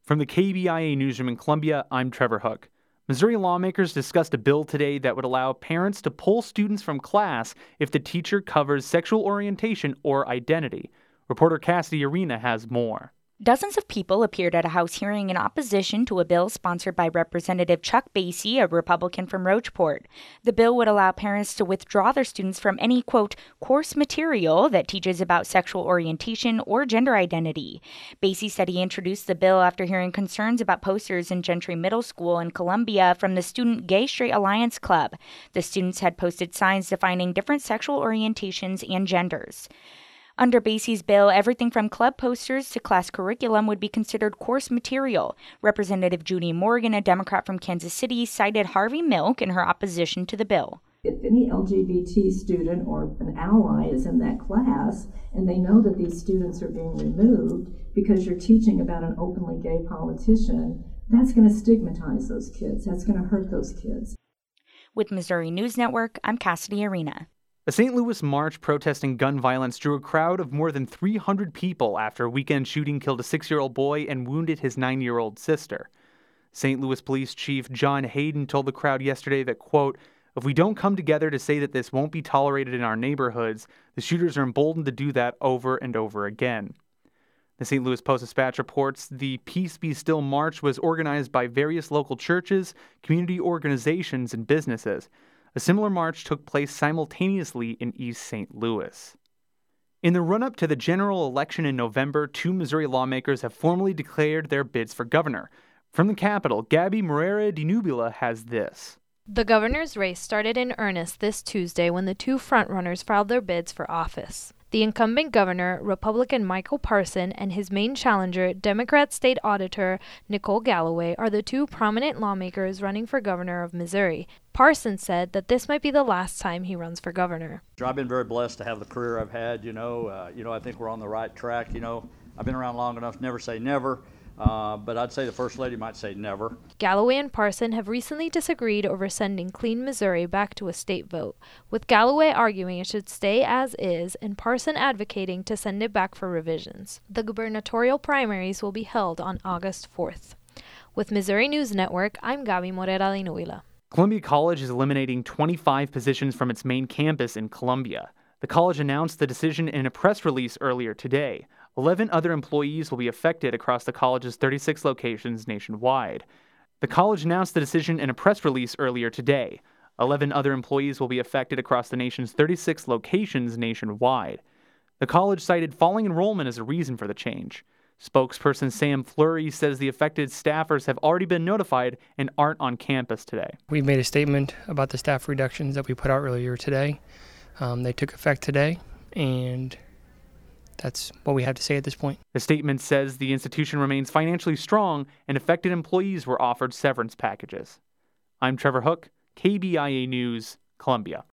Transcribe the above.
From the KBIA newsroom in Columbia, I'm Trevor Hook. Missouri lawmakers discussed a bill today that would allow parents to pull students from class if the teacher covers sexual orientation or identity. Reporter Cassidy Arena has more. Dozens of people appeared at a House hearing in opposition to a bill sponsored by Representative Chuck Basye, a Republican from Rocheport. The bill would allow parents to withdraw their students from any, quote, course material that teaches about sexual orientation or gender identity. Basye said he introduced the bill after hearing concerns about posters in Gentry Middle School in Columbia from the Student Gay Straight Alliance Club. The students had posted signs defining different sexual orientations and genders. Under Basye's bill, everything from club posters to class curriculum would be considered course material. Representative Judy Morgan, a Democrat from Kansas City, cited Harvey Milk in her opposition to the bill. If any LGBT student or an ally is in that class and they know that these students are being removed because you're teaching about an openly gay politician, that's going to stigmatize those kids. That's going to hurt those kids. With Missouri News Network, I'm Cassidy Arena. A St. Louis march protesting gun violence drew a crowd of more than 300 people after a weekend shooting killed a 6-year-old boy and wounded his 9-year-old sister. St. Louis Police Chief John Hayden told the crowd yesterday that, quote, "If we don't come together to say that this won't be tolerated in our neighborhoods, the shooters are emboldened to do that over and over again." The St. Louis Post-Dispatch reports the Peace Be Still March was organized by various local churches, community organizations, and businesses. A similar march took place simultaneously in East St. Louis. In the run-up to the general election in November, 2 Missouri lawmakers have formally declared their bids for governor. From the Capitol, Gabby Moreira de Nubila has this. The governor's race started in earnest this Tuesday when the 2 frontrunners filed their bids for office. The incumbent governor, Republican Michael Parson, and his main challenger, Democrat State Auditor Nicole Galloway, are the 2 prominent lawmakers running for governor of Missouri. Parson said that this might be the last time he runs for governor. I've been very blessed to have the career I've had. I think we're on the right track. I've been around long enough to never say never. But I'd say the First Lady might say never. Galloway and Parson have recently disagreed over sending Clean Missouri back to a state vote, with Galloway arguing it should stay as is and Parson advocating to send it back for revisions. The gubernatorial primaries will be held on August 4th. With Missouri News Network, I'm Gabby Moreira de Nubila. Columbia College is eliminating 25 positions from its main campus in Columbia. The college announced the decision in a press release earlier today. 11 other employees will be affected across the college's 36 locations nationwide. The college announced the decision in a press release earlier today. 11 other employees will be affected across the nation's 36 locations nationwide. The college cited falling enrollment as a reason for the change. Spokesperson Sam Fleury says the affected staffers have already been notified and aren't on campus today. We made a statement about the staff reductions that we put out earlier today. They took effect today, and that's what we have to say at this point. The statement says the institution remains financially strong and affected employees were offered severance packages. I'm Trevor Hook, KBIA News, Columbia.